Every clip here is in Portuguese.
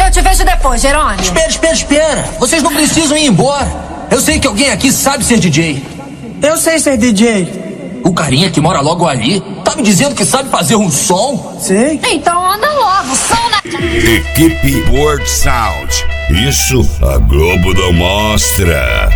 Eu te vejo depois, Jerônimo. Espera. Vocês não precisam ir embora. Eu sei que alguém aqui sabe ser DJ. Eu sei ser DJ. O carinha que mora logo ali tá me dizendo que sabe fazer um som? Sei. Então anda logo, som na... Equipe World Sound. Isso a Globo não mostra.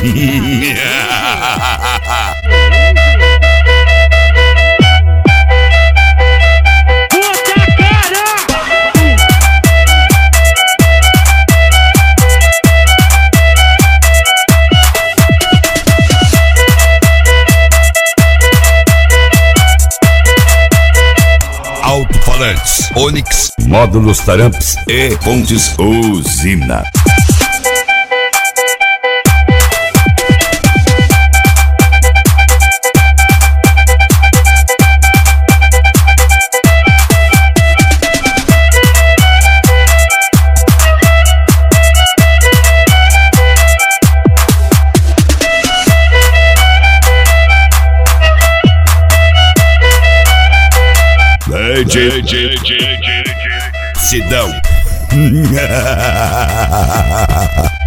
Alto-falantes, Onix, módulos Taramps e pontes Usina. Sidão.